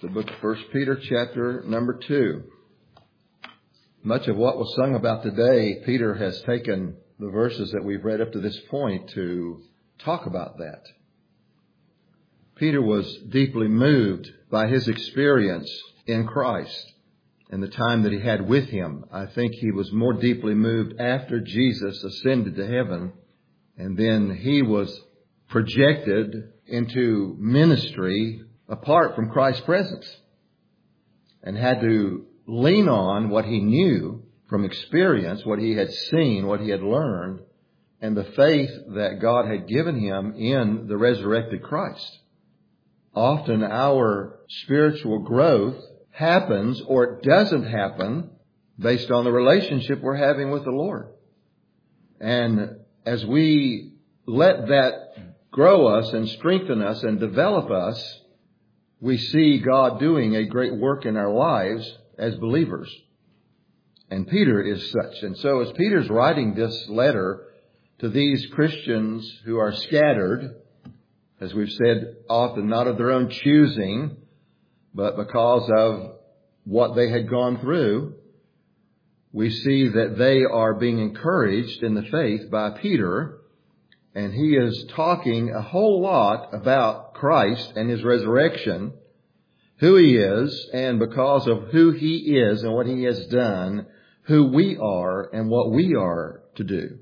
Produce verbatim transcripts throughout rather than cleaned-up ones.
the book of First Peter, chapter number two. Much of what was sung about today, Peter has taken the verses that we've read up to this point to talk about that. Peter was deeply moved by his experience in Christ and the time that he had with him. I think he was more deeply moved after Jesus ascended to heaven, and then he was projected into ministry apart from Christ's presence and had to lean on what he knew from experience, what he had seen, what he had learned, and the faith that God had given him in the resurrected Christ. Often our spiritual growth happens or it doesn't happen based on the relationship we're having with the Lord. And as we let that grow us and strengthen us and develop us, we see God doing a great work in our lives as believers. And Peter is such. And so as Peter's writing this letter to these Christians who are scattered, as we've said often, not of their own choosing, but because of what they had gone through, we see that they are being encouraged in the faith by Peter. And he is talking a whole lot about Christ and his resurrection, who he is, and because of who he is and what he has done, who we are and what we are to do.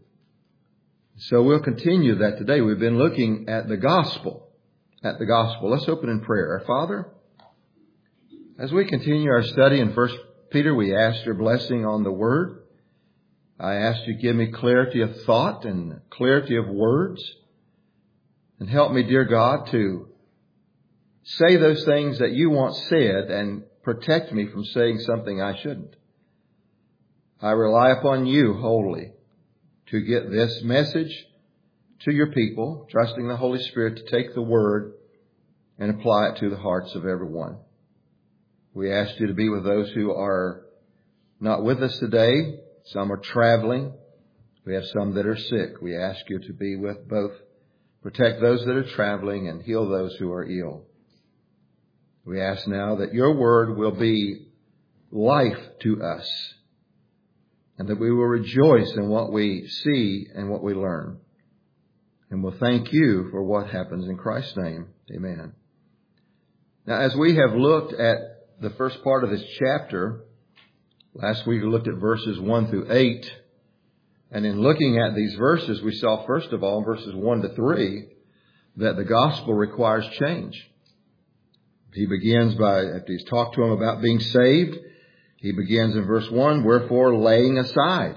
So we'll continue that today. We've been looking at the gospel, at the gospel. Let's open in prayer. Our Father, as we continue our study in First Peter, we ask your blessing on the word. I ask you to give me clarity of thought and clarity of words. And help me, dear God, to say those things that you want said and protect me from saying something I shouldn't. I rely upon you wholly to get this message to your people, trusting the Holy Spirit to take the word and apply it to the hearts of everyone. We ask you to be with those who are not with us today. Some are traveling. We have some that are sick. We ask you to be with both. Protect those that are traveling and heal those who are ill. We ask now that your word will be life to us and that we will rejoice in what we see and what we learn. And we'll thank you for what happens in Christ's name. Amen. Now, as we have looked at the first part of this chapter, last week we looked at verses one through eight. And in looking at these verses, we saw, first of all, in verses one to three, that the gospel requires change. He begins by, after he's talked to him about being saved, he begins in verse one, wherefore laying aside.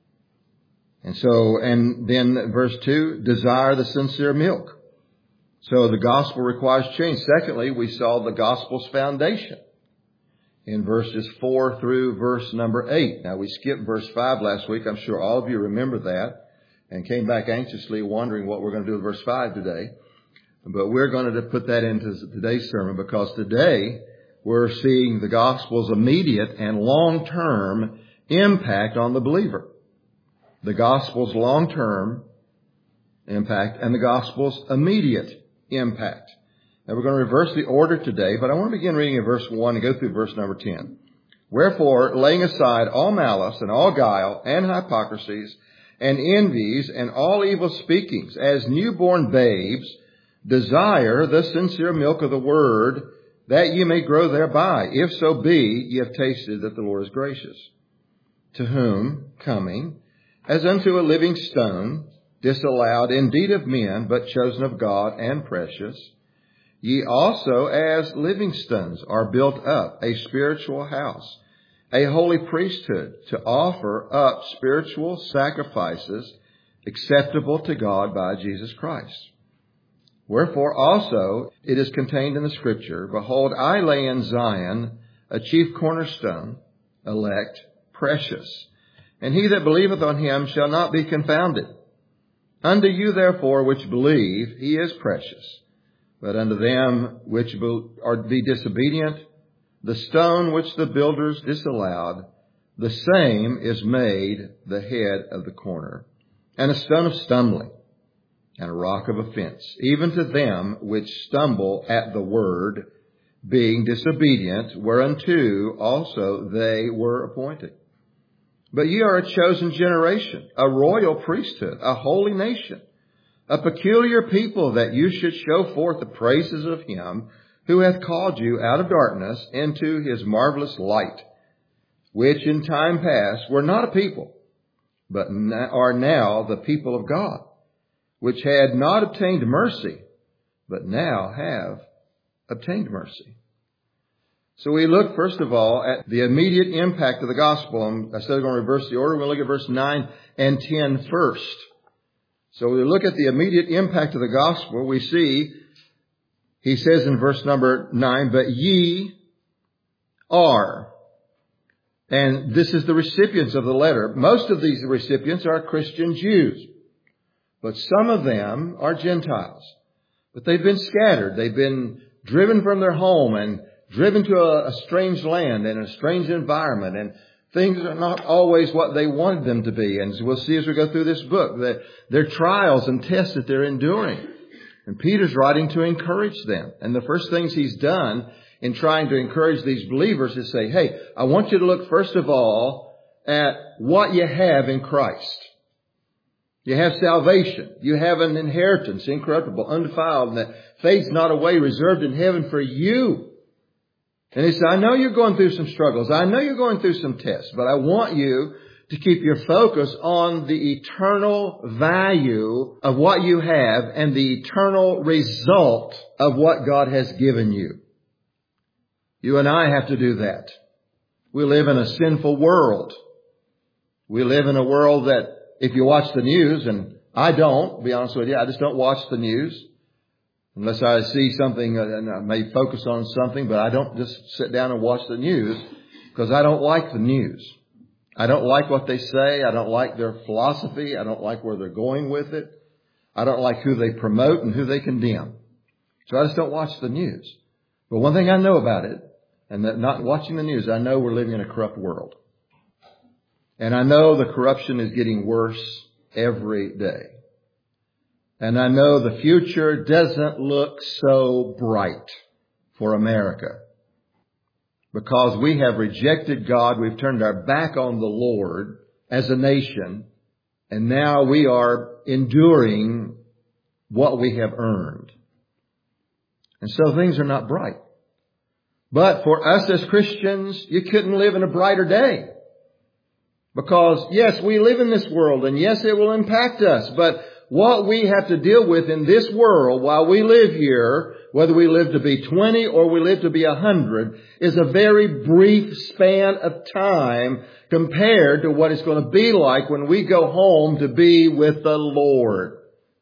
And so, and then verse two, desire the sincere milk. So the gospel requires change. Secondly, we saw the gospel's foundation in verses four through verse number eight. Now, we skipped verse five last week. I'm sure all of you remember that and came back anxiously wondering what we're going to do with verse five today. But we're going to put that into today's sermon because today we're seeing the gospel's immediate and long-term impact on the believer. The gospel's long-term impact and the gospel's immediate impact. Now we're going to reverse the order today, but I want to begin reading in verse one and go through verse number ten. Wherefore, laying aside all malice and all guile and hypocrisies and envies and all evil speakings, as newborn babes, desire the sincere milk of the word, that ye may grow thereby, if so be ye have tasted that the Lord is gracious. To whom, coming, as unto a living stone, disallowed indeed of men, but chosen of God and precious, ye also as living stones are built up a spiritual house, a holy priesthood, to offer up spiritual sacrifices acceptable to God by Jesus Christ. Wherefore also it is contained in the Scripture, behold, I lay in Zion a chief cornerstone, elect, precious, and he that believeth on him shall not be confounded. Unto you therefore which believe, he is precious. But unto them which are be disobedient, the stone which the builders disallowed, the same is made the head of the corner, and a stone of stumbling, and a rock of offense, even to them which stumble at the word, being disobedient, whereunto also they were appointed. But ye are a chosen generation, a royal priesthood, a holy nation, a peculiar people, that you should show forth the praises of him who hath called you out of darkness into his marvelous light, which in time past were not a people, but are now the people of God, which had not obtained mercy, but now have obtained mercy. So we look, first of all, at the immediate impact of the gospel. I said I'm going to reverse the order. We'll look at verse nine and ten first. So we look at the immediate impact of the gospel. We see, he says in verse number nine, but ye are. And this is the recipients of the letter. Most of these recipients are Christian Jews, but some of them are Gentiles. But they've been scattered. They've been driven from their home and driven to a, a strange land and a strange environment, and things are not always what they wanted them to be. And we'll see as we go through this book that there are trials and tests that they're enduring. And Peter's writing to encourage them. And the first things he's done in trying to encourage these believers is say, hey, I want you to look first of all at what you have in Christ. You have salvation. You have an inheritance, incorruptible, undefiled, and that fades not away, reserved in heaven for you. And he said, I know you're going through some struggles. I know you're going through some tests, but I want you to keep your focus on the eternal value of what you have and the eternal result of what God has given you. You and I have to do that. We live in a sinful world. We live in a world that if you watch the news, and I don't, to be honest with you, I just don't watch the news. Unless I see something and I may focus on something, but I don't just sit down and watch the news because I don't like the news. I don't like what they say. I don't like their philosophy. I don't like where they're going with it. I don't like who they promote and who they condemn. So I just don't watch the news. But one thing I know about it, and that not watching the news, I know we're living in a corrupt world. And I know the corruption is getting worse every day. And I know the future doesn't look so bright for America because we have rejected God. We've turned our back on the Lord as a nation. And now we are enduring what we have earned. And so things are not bright. But for us as Christians, you couldn't live in a brighter day. Because yes, we live in this world and yes, it will impact us. But what we have to deal with in this world while we live here, whether we live to be twenty or we live to be a hundred, is a very brief span of time compared to what it's going to be like when we go home to be with the Lord.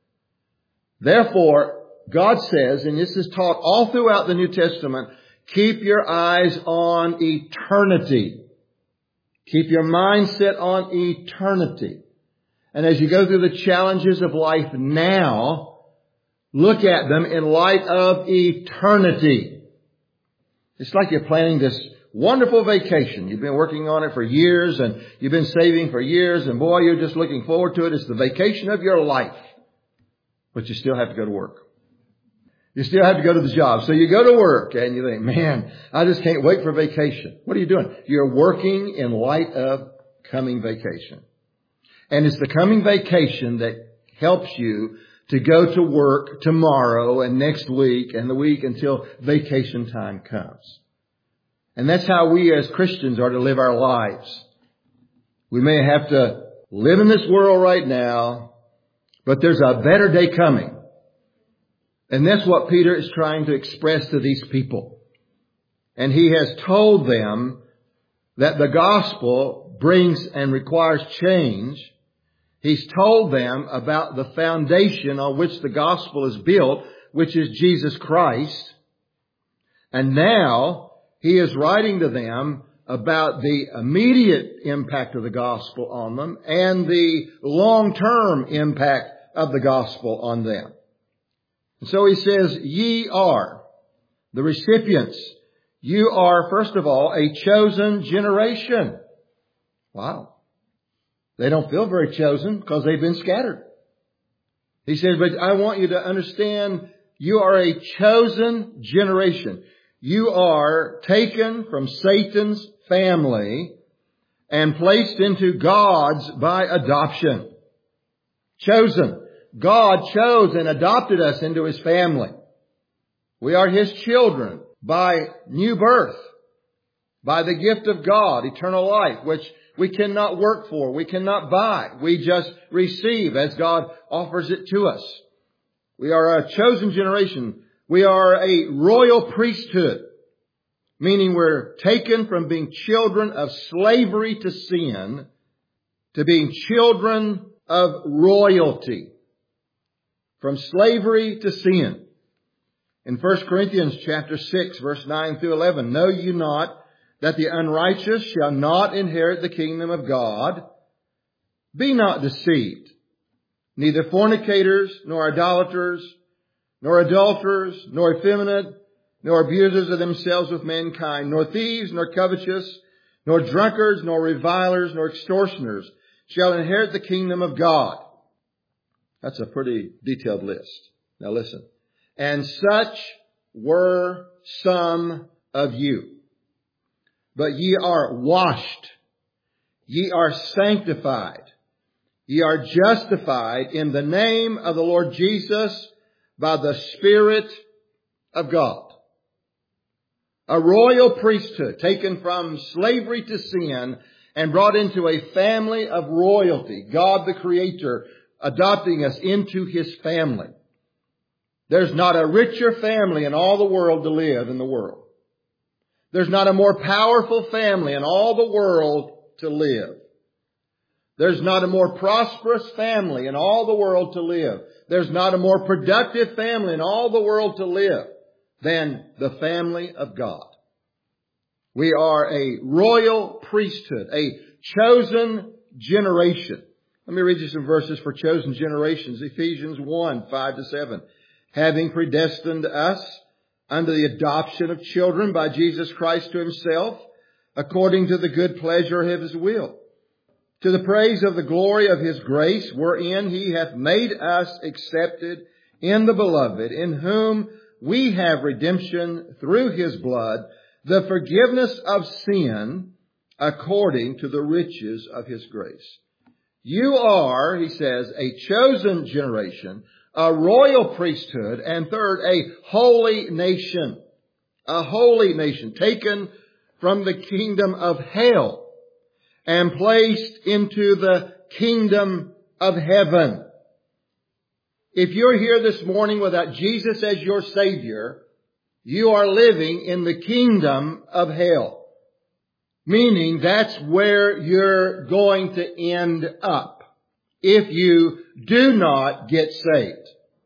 Therefore, God says, and this is taught all throughout the New Testament, keep your eyes on eternity. Keep your mind set on eternity. And as you go through the challenges of life now, look at them in light of eternity. It's like you're planning this wonderful vacation. You've been working on it for years and you've been saving for years, and boy, you're just looking forward to it. It's the vacation of your life. But you still have to go to work. You still have to go to the job. So you go to work and you think, man, I just can't wait for vacation. What are you doing? You're working in light of coming vacation. And it's the coming vacation that helps you to go to work tomorrow and next week and the week until vacation time comes. And that's how we as Christians are to live our lives. We may have to live in this world right now, but there's a better day coming. And that's what Peter is trying to express to these people. And he has told them that the gospel brings and requires change. He's told them about the foundation on which the gospel is built, which is Jesus Christ. And now he is writing to them about the immediate impact of the gospel on them and the long-term impact of the gospel on them. And so he says, ye are the recipients. You are, first of all, a chosen generation. Wow. They don't feel very chosen because they've been scattered. He says, but I want you to understand you are a chosen generation. You are taken from Satan's family and placed into God's by adoption. Chosen. God chose and adopted us into His family. We are His children by new birth, by the gift of God, eternal life, which we cannot work for, we cannot buy. We just receive as God offers it to us. We are a chosen generation. We are a royal priesthood, meaning we're taken from being children of slavery to sin to being children of royalty. From slavery to sin. In First Corinthians chapter six, verse nine through eleven, know you not that the unrighteous shall not inherit the kingdom of God? Be not deceived. Neither fornicators, nor idolaters, nor adulterers, nor effeminate, nor abusers of themselves with mankind, nor thieves, nor covetous, nor drunkards, nor revilers, nor extortioners shall inherit the kingdom of God. That's a pretty detailed list. Now listen. And such were some of you. But ye are washed. Ye are sanctified. Ye are justified in the name of the Lord Jesus by the Spirit of God. A royal priesthood taken from slavery to sin and brought into a family of royalty. God the Creator adopting us into His family. There's not a richer family in all the world to live in the world. There's not a more powerful family in all the world to live. There's not a more prosperous family in all the world to live. There's not a more productive family in all the world to live than the family of God. We are a royal priesthood, a chosen generation. Let me read you some verses for chosen generations. Ephesians one, five to seven. Having predestined us unto the adoption of children by Jesus Christ to Himself, according to the good pleasure of His will, to the praise of the glory of His grace, wherein He hath made us accepted in the Beloved, in whom we have redemption through His blood, the forgiveness of sin, according to the riches of His grace. You are, he says, a chosen generation, a royal priesthood, and third, a holy nation. A holy nation taken from the kingdom of hell and placed into the kingdom of heaven. If you're here this morning without Jesus as your Savior, you are living in the kingdom of hell. Meaning that's where you're going to end up if you do not get saved.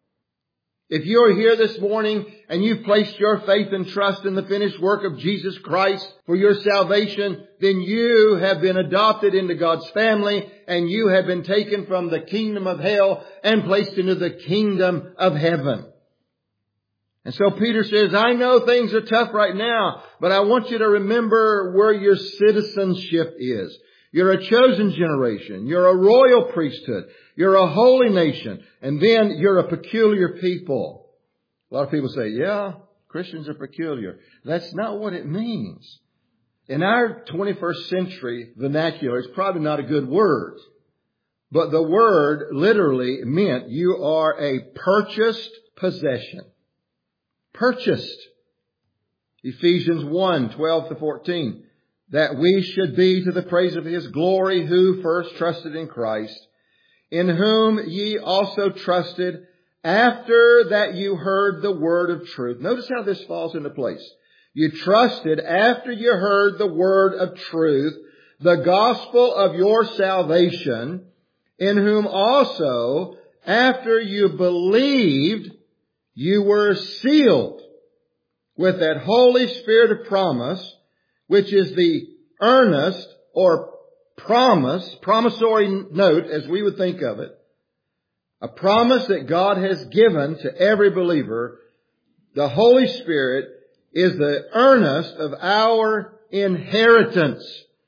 If you're here this morning and you've placed your faith and trust in the finished work of Jesus Christ for your salvation, then you have been adopted into God's family and you have been taken from the kingdom of hell and placed into the kingdom of heaven. And so Peter says, I know things are tough right now, but I want you to remember where your citizenship is. You're a chosen generation. You're a royal priesthood. You're a holy nation. And then you're a peculiar people. A lot of people say, yeah, Christians are peculiar. That's not what it means. In our twenty-first century vernacular, it's probably not a good word. But the word literally meant you are a purchased possession. Purchased. Ephesians one, twelve to fourteen. That we should be to the praise of His glory, who first trusted in Christ, in whom ye also trusted after that you heard the word of truth. Notice how this falls into place. You trusted after you heard the word of truth, the gospel of your salvation, in whom also after you believed, you were sealed with that Holy Spirit of promise, which is the earnest or promise, promissory note as we would think of it. A promise that God has given to every believer. The Holy Spirit is the earnest of our inheritance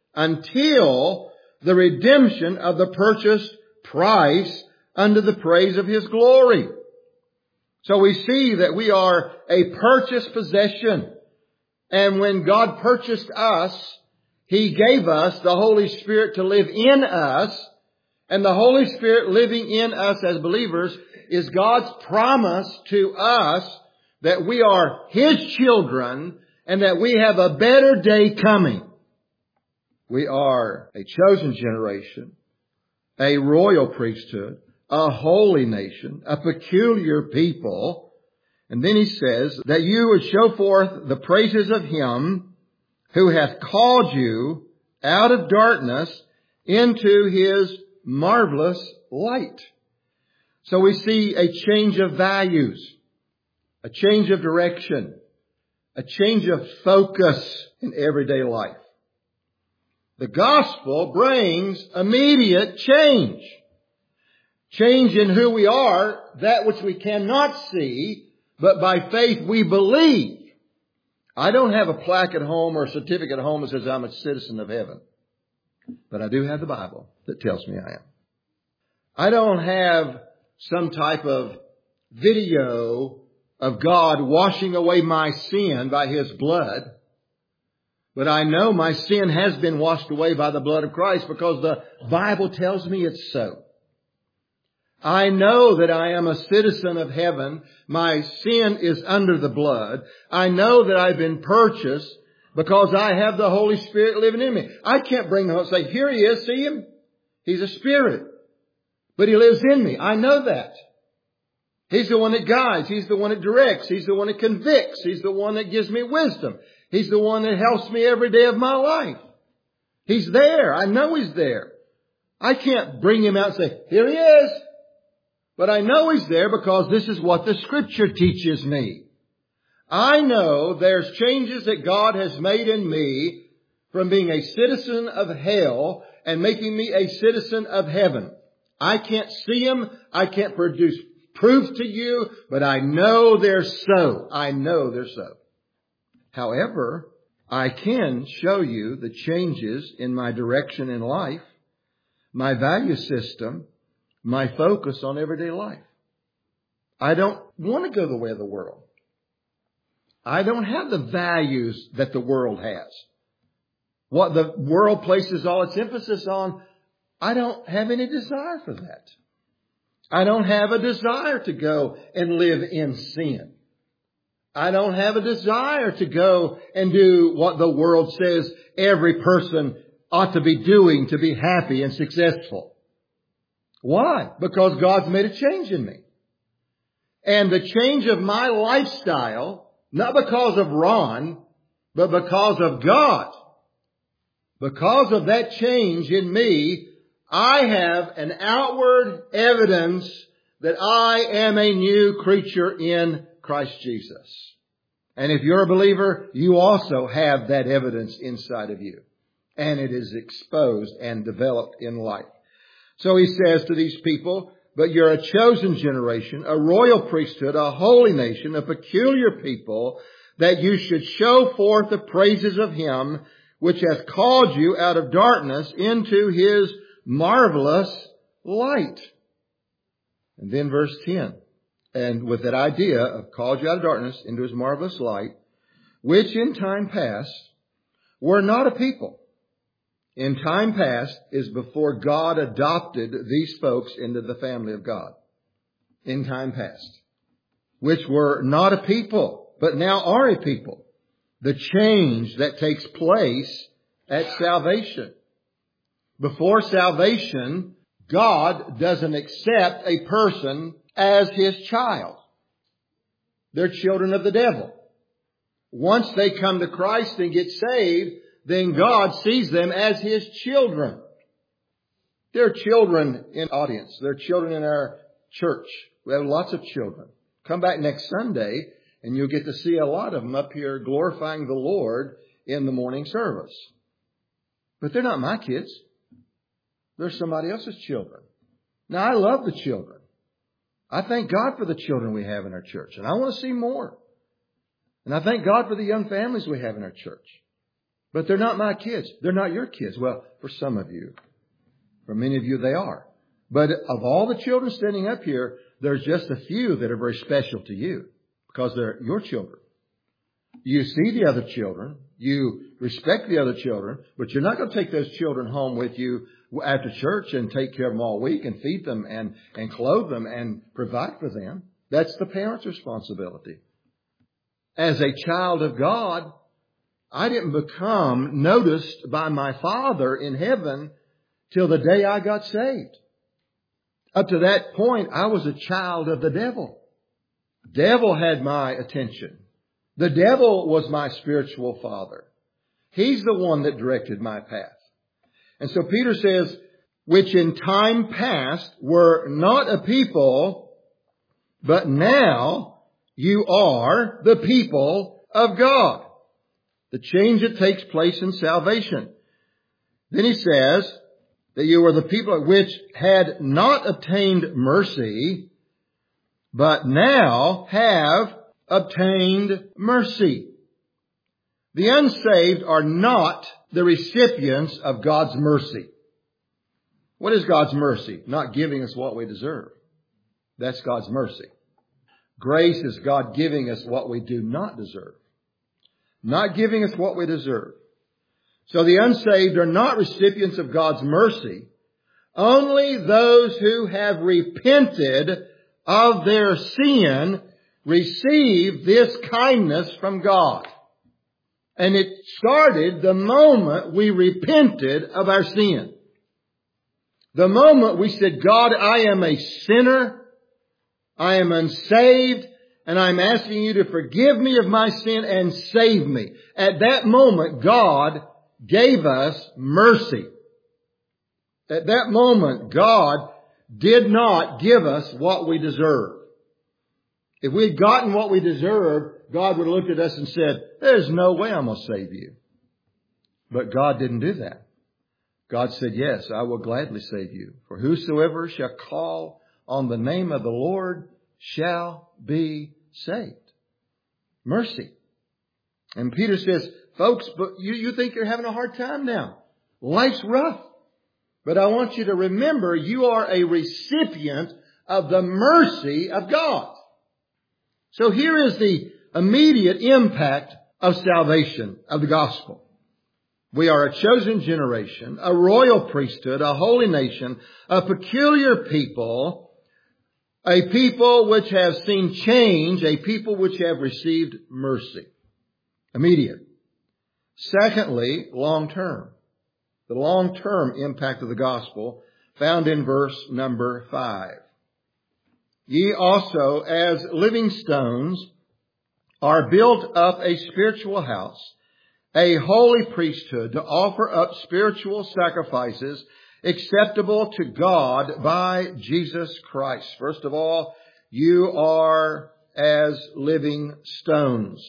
until the redemption of the purchased price unto the praise of His glory. So we see that we are a purchased possession. And when God purchased us, He gave us the Holy Spirit to live in us. And the Holy Spirit living in us as believers is God's promise to us that we are His children and that we have a better day coming. We are a chosen generation, a royal priesthood, a holy nation, a peculiar people. And then He says that you would show forth the praises of Him who hath called you out of darkness into His marvelous light. So we see a change of values, a change of direction, a change of focus in everyday life. The gospel brings immediate change. Change in who we are, that which we cannot see, but by faith we believe. I don't have a plaque at home or a certificate at home that says I'm a citizen of heaven. But I do have the Bible that tells me I am. I don't have some type of video of God washing away my sin by His blood. But I know my sin has been washed away by the blood of Christ because the Bible tells me it's so. I know that I am a citizen of heaven. My sin is under the blood. I know that I've been purchased because I have the Holy Spirit living in me. I can't bring the Holy Spirit. Say, here He is, see Him? He's a Spirit. But He lives in me. I know that. He's the one that guides. He's the one that directs. He's the one that convicts. He's the one that gives me wisdom. He's the one that helps me every day of my life. He's there. I know He's there. I can't bring Him out and say, here He is. But I know He's there because this is what the Scripture teaches me. I know there's changes that God has made in me from being a citizen of hell and making me a citizen of heaven. I can't see Him. I can't produce proof to you, but I know they're so. I know they're so. However, I can show you the changes in my direction in life, my value system, my focus on everyday life. I don't want to go the way of the world. I don't have the values that the world has. What the world places all its emphasis on, I don't have any desire for that. I don't have a desire to go and live in sin. I don't have a desire to go and do what the world says every person ought to be doing to be happy and successful. Why? Because God's made a change in me. And the change of my lifestyle, not because of Ron, but because of God. Because of that change in me, I have an outward evidence that I am a new creature in Christ Jesus. And if you're a believer, you also have that evidence inside of you. And it is exposed and developed in life. So He says to these people, but you're a chosen generation, a royal priesthood, a holy nation, a peculiar people, that you should show forth the praises of Him which hath called you out of darkness into His marvelous light. And then verse ten. And with that idea of called you out of darkness into His marvelous light, which in time past were not a people. In time past is before God adopted these folks into the family of God. In time past. Which were not a people, but now are a people. The change that takes place at salvation. Before salvation, God doesn't accept a person as His child. They're children of the devil. Once they come to Christ and get saved, then God sees them as His children. There are children in audience. There are children in our church. We have lots of children. Come back next Sunday and you'll get to see a lot of them up here glorifying the Lord in the morning service. But they're not my kids. They're somebody else's children. Now, I love the children. I thank God for the children we have in our church. And I want to see more. And I thank God for the young families we have in our church. But they're not my kids. They're not your kids. Well, for some of you. For many of you, they are. But of all the children standing up here, there's just a few that are very special to you. Because they're your children. You see the other children. You respect the other children. But you're not going to take those children home with you after church and take care of them all week and feed them and, and clothe them and provide for them. That's the parent's responsibility. As a child of God, I didn't become noticed by my Father in heaven till the day I got saved. Up to that point, I was a child of the devil. Devil had my attention. The devil was my spiritual father. He's the one that directed my path. And so Peter says, which in time past were not a people, but now you are the people of God. The change that takes place in salvation. Then he says that you were the people which had not obtained mercy, but now have obtained mercy. The unsaved are not the recipients of God's mercy. What is God's mercy? Not giving us what we deserve. That's God's mercy. Grace is God giving us what we do not deserve. Not giving us what we deserve. So the unsaved are not recipients of God's mercy. Only those who have repented of their sin receive this kindness from God. And it started the moment we repented of our sin. The moment we said, God, I am a sinner. I am unsaved. And I'm asking you to forgive me of my sin and save me. At that moment, God gave us mercy. At that moment, God did not give us what we deserve. If we had gotten what we deserved, God would have looked at us and said, there's no way I'm going to save you. But God didn't do that. God said, yes, I will gladly save you. For whosoever shall call on the name of the Lord shall be saved. Mercy. And Peter says, folks, but you, you think you're having a hard time now. Life's rough. But I want you to remember you are a recipient of the mercy of God. So here is the immediate impact of salvation, of the gospel. We are a chosen generation, a royal priesthood, a holy nation, a peculiar people, a people which have seen change, a people which have received mercy. Immediate. Secondly, long-term. The long-term impact of the gospel found in verse number five. Ye also, as living stones, are built up a spiritual house, a holy priesthood, to offer up spiritual sacrifices acceptable to God by Jesus Christ. First of all, you are as living stones.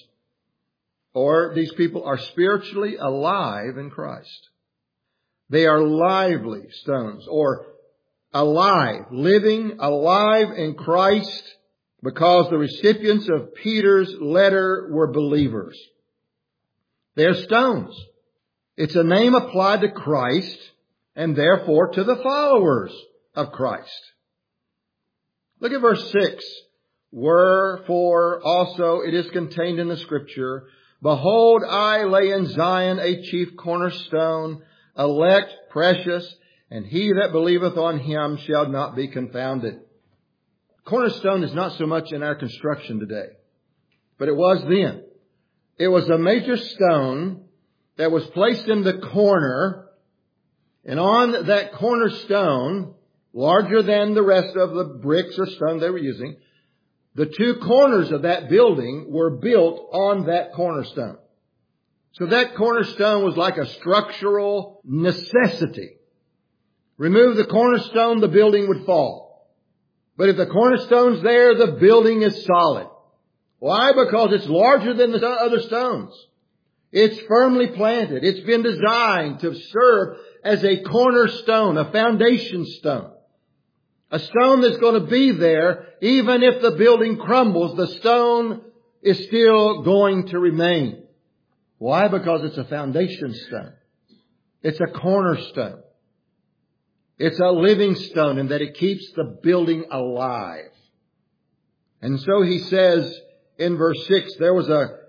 Or these people are spiritually alive in Christ. They are lively stones, or alive, living, alive in Christ, because the recipients of Peter's letter were believers. They're stones. It's a name applied to Christ and therefore to the followers of Christ. Look at verse six. Wherefore also it is contained in the Scripture, behold, I lay in Zion a chief cornerstone, elect, precious, and he that believeth on him shall not be confounded. Cornerstone is not so much in our construction today, but it was then. It was a major stone that was placed in the corner, and on that cornerstone, larger than the rest of the bricks or stone they were using, the two corners of that building were built on that cornerstone. So that cornerstone was like a structural necessity. Remove the cornerstone, the building would fall. But if the cornerstone's there, the building is solid. Why? Because it's larger than the other stones. It's firmly planted. It's been designed to serve as a cornerstone, a foundation stone. A stone that's going to be there even if the building crumbles. The stone is still going to remain. Why? Because it's a foundation stone. It's a cornerstone. It's a living stone in that it keeps the building alive. And so he says in verse six, there was a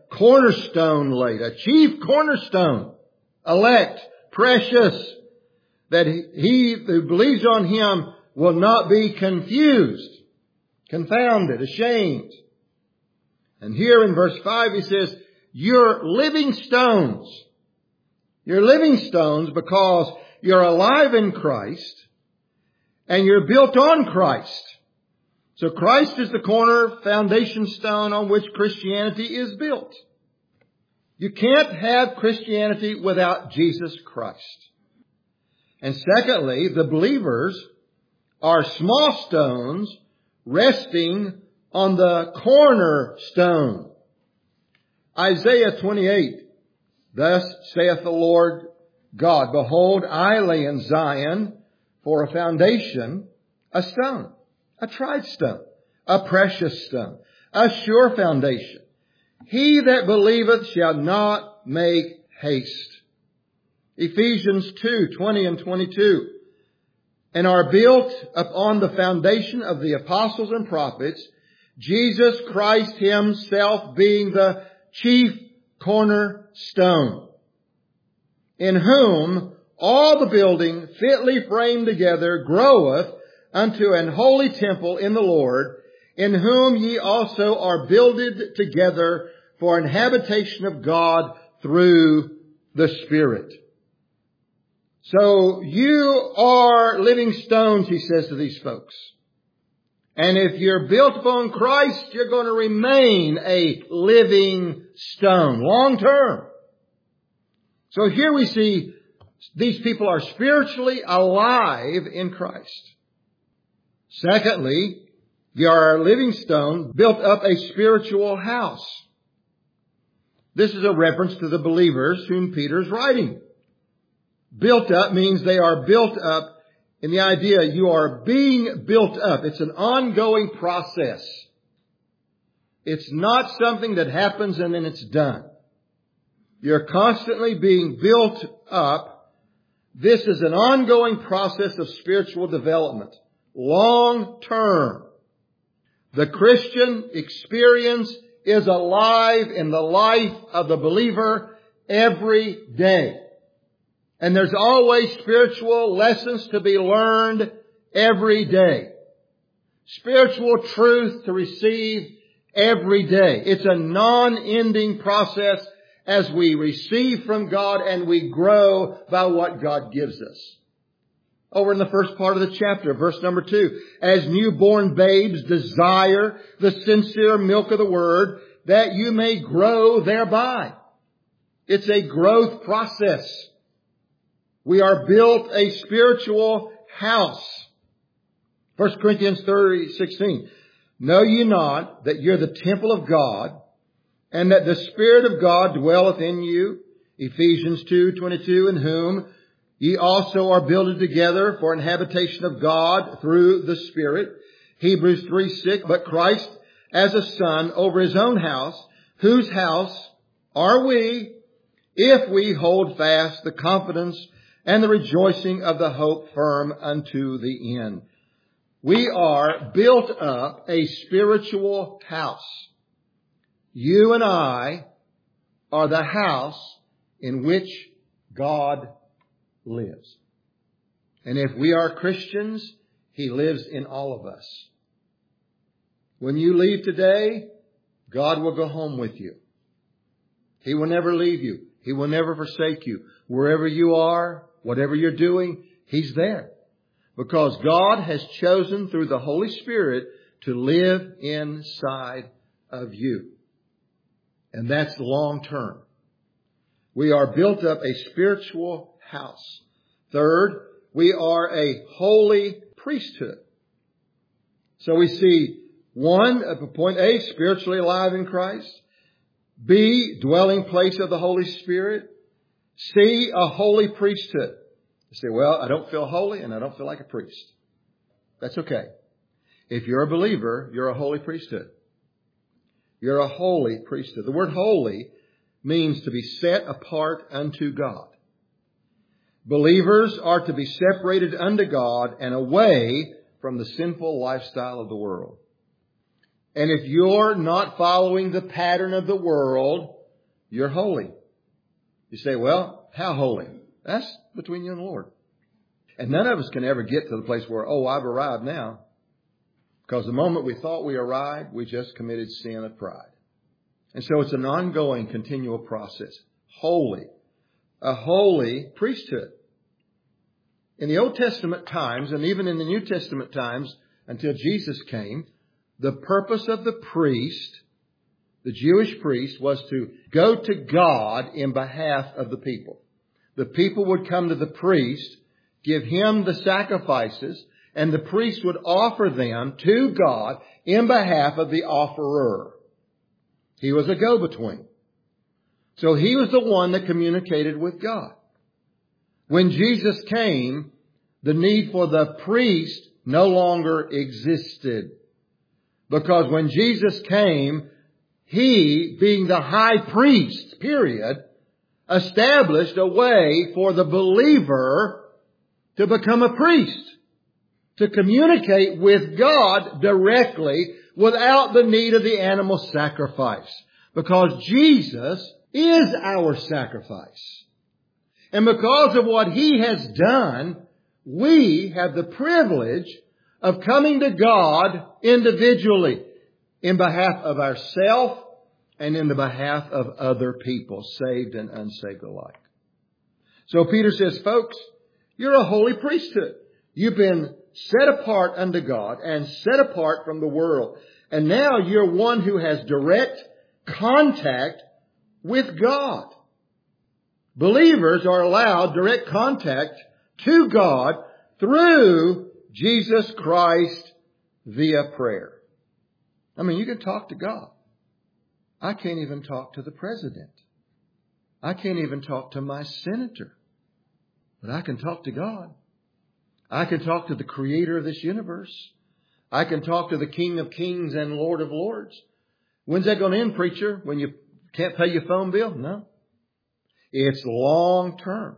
cornerstone laid, a chief cornerstone, elect, precious, that he who believes on him will not be confused, confounded, ashamed. And here in verse five he says, you're living stones. You're living stones because you're alive in Christ and you're built on Christ. So Christ is the corner foundation stone on which Christianity is built. You can't have Christianity without Jesus Christ. And secondly, the believers are small stones resting on the cornerstone. Isaiah twenty-eight, thus saith the Lord God, behold, I lay in Zion for a foundation, a stone, a tried stone, a precious stone, a sure foundation. He that believeth shall not make haste. Ephesians two, twenty and twenty-two. And are built upon the foundation of the apostles and prophets, Jesus Christ himself being the chief cornerstone, in whom all the building fitly framed together groweth unto an holy temple in the Lord, in whom ye also are builded together for an habitation of God through the Spirit. So you are living stones, he says to these folks. And if you're built upon Christ, you're going to remain a living stone, long term. So here we see these people are spiritually alive in Christ. Secondly, you are a living stone, built up a spiritual house. This is a reference to the believers whom Peter's writing. Built up means they are built up in the idea you are being built up. It's an ongoing process. It's not something that happens and then it's done. You're constantly being built up. This is an ongoing process of spiritual development. Long term. The Christian experience is alive in the life of the believer every day. And there's always spiritual lessons to be learned every day. Spiritual truth to receive every day. It's a non-ending process as we receive from God and we grow by what God gives us. Over in the first part of the chapter, verse number two, as newborn babes desire the sincere milk of the word, that you may grow thereby. It's a growth process. We are built a spiritual house. First Corinthians thirty, sixteen. Know ye not that you're the temple of God, and that the Spirit of God dwelleth in you? Ephesians two, twenty-two, in whom ye also are builded together for an habitation of God through the Spirit. Hebrews three, six. But Christ as a son over his own house, whose house are we, if we hold fast the confidence and the rejoicing of the hope firm unto the end. We are built up a spiritual house. You and I are the house in which God lives. And if we are Christians, he lives in all of us. When you leave today, God will go home with you. He will never leave you. He will never forsake you. Wherever you are, whatever you're doing, he's there. Because God has chosen through the Holy Spirit to live inside of you. And that's long term. We are built up a spiritual house. Third, we are a holy priesthood. So we see one, point A, spiritually alive in Christ. B, dwelling place of the Holy Spirit. C, a holy priesthood. You say, well, I don't feel holy and I don't feel like a priest. That's okay. If you're a believer, you're a holy priesthood. You're a holy priesthood. The word holy means to be set apart unto God. Believers are to be separated unto God and away from the sinful lifestyle of the world. And if you're not following the pattern of the world, You're holy. You say, well, how holy? That's between you and the Lord. And none of us can ever get to the place where, oh, I've arrived now. Because the moment we thought we arrived, we just committed sin of pride. And so it's an ongoing, continual process. Holy. A holy priesthood. In the Old Testament times, and even in the New Testament times, until Jesus came, the purpose of the priest, the Jewish priest, was to go to God in behalf of the people. The people would come to the priest, give him the sacrifices, and the priest would offer them to God in behalf of the offerer. He was a go-between. So he was the one that communicated with God. When Jesus came, the need for the priest no longer existed. Because when Jesus came, he, being the high priest, period, established a way for the believer to become a priest, to communicate with God directly without the need of the animal sacrifice. Because Jesus is our sacrifice. And because of what he has done, we have the privilege of coming to God individually in behalf of ourselves and in the behalf of other people, saved and unsaved alike. So Peter says, folks, you're a holy priesthood. You've been set apart unto God and set apart from the world. And now you're one who has direct contact with God. Believers are allowed direct contact to God through Jesus Christ via prayer. I mean, you can talk to God. I can't even talk to the president. I can't even talk to my senator. But I can talk to God. I can talk to the creator of this universe. I can talk to the King of Kings and Lord of Lords. When's that going to end, preacher? When you can't pay your phone bill? No. It's long term.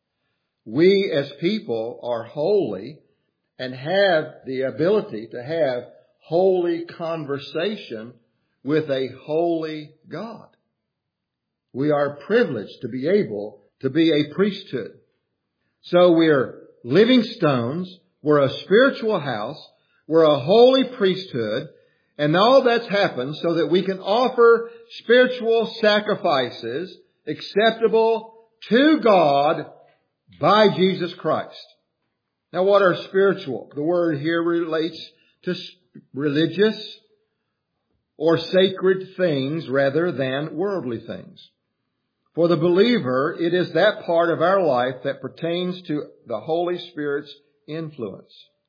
We as people are holy and have the ability to have holy conversation with a holy God. We are privileged to be able to be a priesthood. So we're living stones. We're a spiritual house. We're a holy priesthood. And all that's happened so that we can offer spiritual sacrifices acceptable to God by Jesus Christ. Now, what are spiritual? The word here relates to religious or sacred things rather than worldly things. For the believer, it is that part of our life that pertains to the Holy Spirit's influence.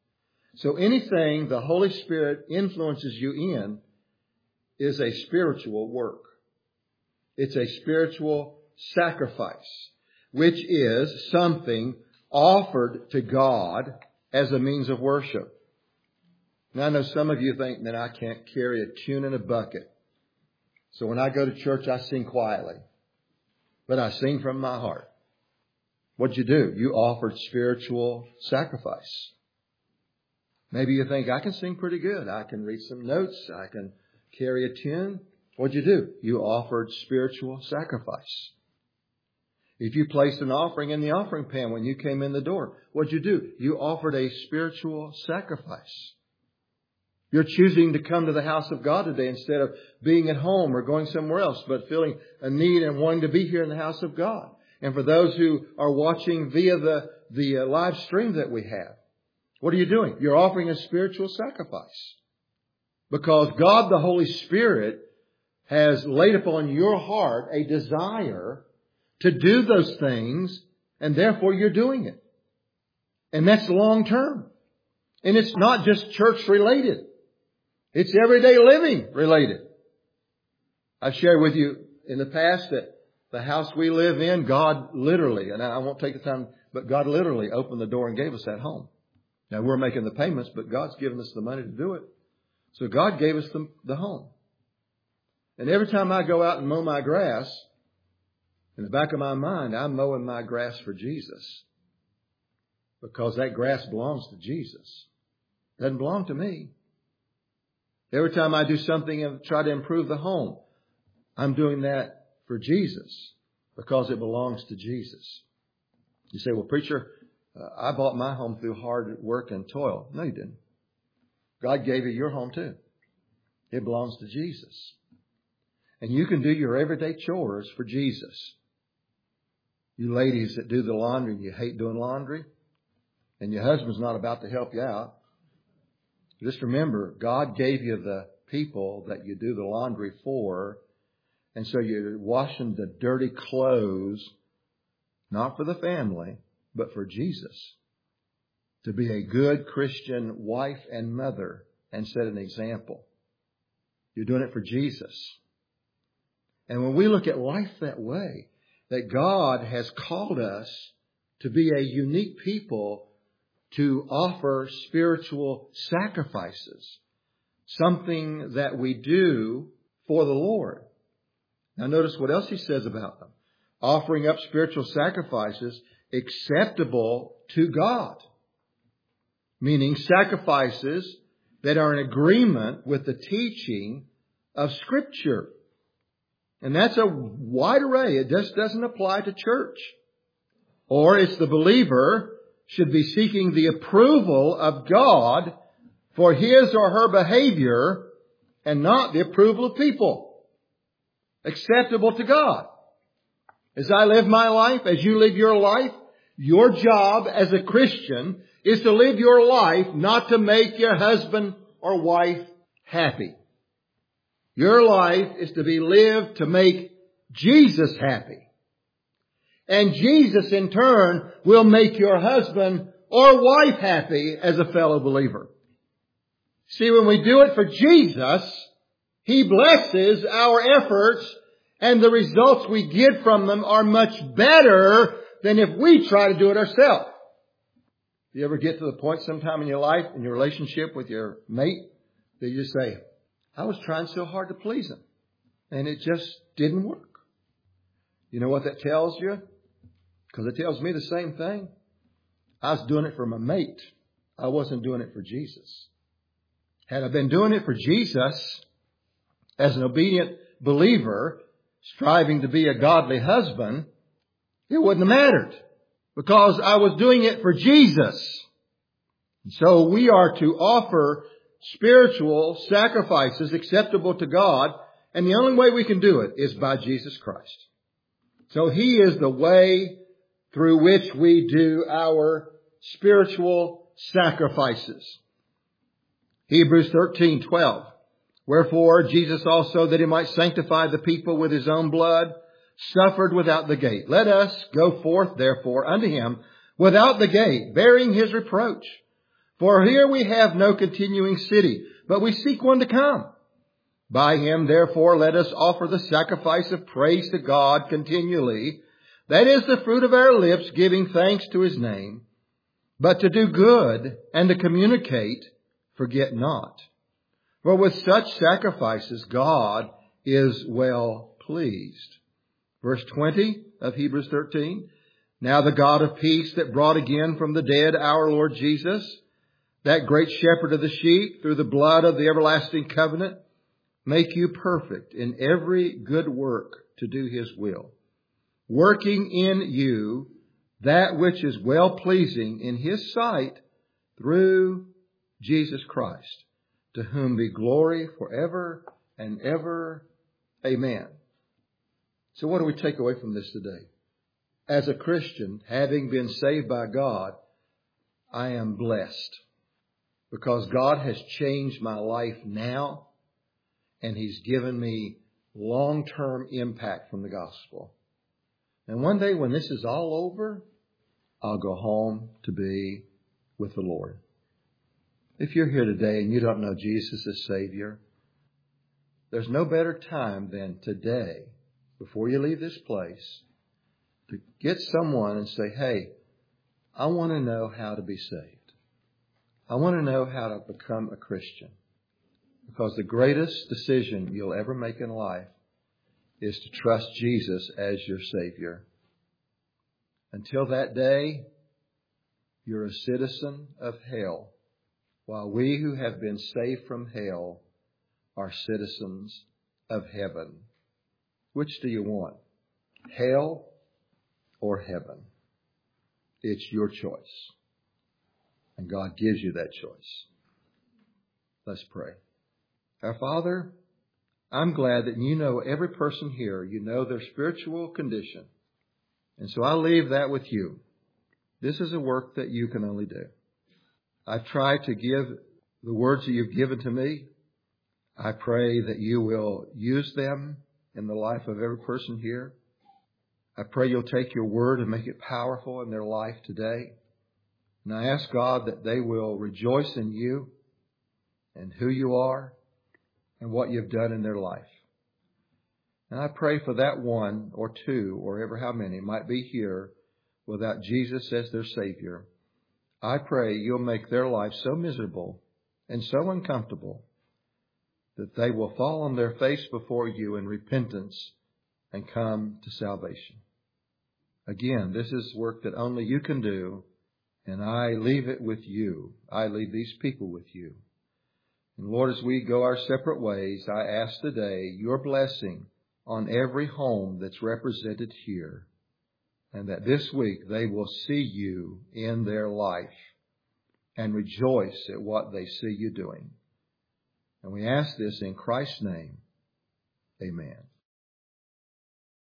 So anything the Holy Spirit influences you in is a spiritual work. It's a spiritual sacrifice, which is something offered to God as a means of worship. Now, I know some of you think that I can't carry a tune in a bucket. So when I go to church, I sing quietly. But I sing from my heart. What'd you do? You offered spiritual sacrifice. Maybe you think, I can sing pretty good. I can read some notes. I can carry a tune. What'd you do? You offered spiritual sacrifice. If you placed an offering in the offering pan when you came in the door, what'd you do? You offered a spiritual sacrifice. You're choosing to come to the house of God today instead of being at home or going somewhere else, but feeling a need and wanting to be here in the house of God. And for those who are watching via the, the uh, live stream that we have, what are you doing? You're offering a spiritual sacrifice. Because God, the Holy Spirit, has laid upon your heart a desire to do those things, and therefore you're doing it. And that's long term. And it's not just church related. It's everyday living related. I've shared with you in the past that the house we live in, God literally, and I won't take the time, but God literally opened the door and gave us that home. Now we're making the payments, but God's given us the money to do it. So God gave us the, the home. And every time I go out and mow my grass, in the back of my mind, I'm mowing my grass for Jesus. Because that grass belongs to Jesus. It doesn't belong to me. Every time I do something and try to improve the home, I'm doing that for Jesus because it belongs to Jesus. You say, well, preacher, uh, I bought my home through hard work and toil. No, you didn't. God gave you your home too. It belongs to Jesus. And you can do your everyday chores for Jesus. You ladies that do the laundry and you hate doing laundry, and your husband's not about to help you out, just remember, God gave you the people that you do the laundry for, and so you're washing the dirty clothes, not for the family, but for Jesus. To be a good Christian wife and mother and set an example. You're doing it for Jesus. And when we look at life that way, that God has called us to be a unique people to offer spiritual sacrifices, something that we do for the Lord. Now notice what else he says about them. Offering up spiritual sacrifices acceptable to God. Meaning sacrifices that are in agreement with the teaching of Scripture. And that's a wide array. It just doesn't apply to church. Or it's the believer should be seeking the approval of God for his or her behavior and not the approval of people. Acceptable to God. As I live my life, as you live your life, your job as a Christian is to live your life not to make your husband or wife happy. Your life is to be lived to make Jesus happy. And Jesus in turn will make your husband or wife happy as a fellow believer. See, when we do it for Jesus, He blesses our efforts and the results we get from them are much better than if we try to do it ourselves. You ever get to the point sometime in your life, in your relationship with your mate, that you say, I was trying so hard to please him, and it just didn't work. You know what that tells you? Because it tells me the same thing. I was doing it for my mate. I wasn't doing it for Jesus. Had I been doing it for Jesus, as an obedient believer, striving to be a godly husband, it wouldn't have mattered. Because I was doing it for Jesus. So we are to offer spiritual sacrifices acceptable to God. And the only way we can do it is by Jesus Christ. So He is the way through which we do our spiritual sacrifices. Hebrews thirteen twelve. Wherefore Jesus also, that He might sanctify the people with His own blood, suffered without the gate. Let us go forth therefore unto Him without the gate, bearing His reproach. For here we have no continuing city, but we seek one to come. By Him therefore let us offer the sacrifice of praise to God continually. That is the fruit of our lips, giving thanks to His name. But to do good and to communicate, forget not. For with such sacrifices God is well pleased. Verse twenty of Hebrews thirteen. Now the God of peace that brought again from the dead our Lord Jesus, that great shepherd of the sheep, through the blood of the everlasting covenant, make you perfect in every good work to do His will, working in you that which is well pleasing in His sight through Jesus Christ, to whom be glory forever and ever. Amen. So what do we take away from this today? As a Christian, having been saved by God, I am blessed because God has changed my life now, and He's given me long-term impact from the gospel. And one day when this is all over, I'll go home to be with the Lord. If you're here today and you don't know Jesus as Savior, there's no better time than today, before you leave this place, to get someone and say, hey, I want to know how to be saved. I want to know how to become a Christian. Because the greatest decision you'll ever make in life is to trust Jesus as your Savior. Until that day, you're a citizen of hell, while we who have been saved from hell are citizens of heaven. Which do you want? Hell or heaven? It's your choice. And God gives you that choice. Let's pray. Our Father, I'm glad that you know every person here. You know their spiritual condition. And so I leave that with you. This is a work that you can only do. I try to give the words that you've given to me. I pray that you will use them in the life of every person here. I pray you'll take your word and make it powerful in their life today. And I ask God that they will rejoice in you and who you are and what you've done in their life. And I pray for that one or two or ever how many might be here without Jesus as their Savior. I pray you'll make their life so miserable and so uncomfortable that they will fall on their face before you in repentance and come to salvation. Again, this is work that only you can do, and I leave it with you. I leave these people with you. And Lord, as we go our separate ways, I ask today your blessing on every home that's represented here, and that this week they will see you in their life and rejoice at what they see you doing. And we ask this in Christ's name. Amen.